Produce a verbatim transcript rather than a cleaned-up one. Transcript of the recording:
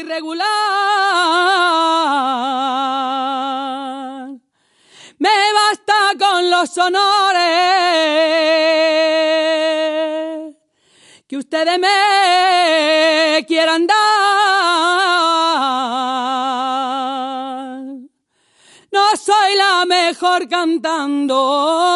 regular. Me basta con los honores que ustedes me quieran dar. No soy la mejor cantando,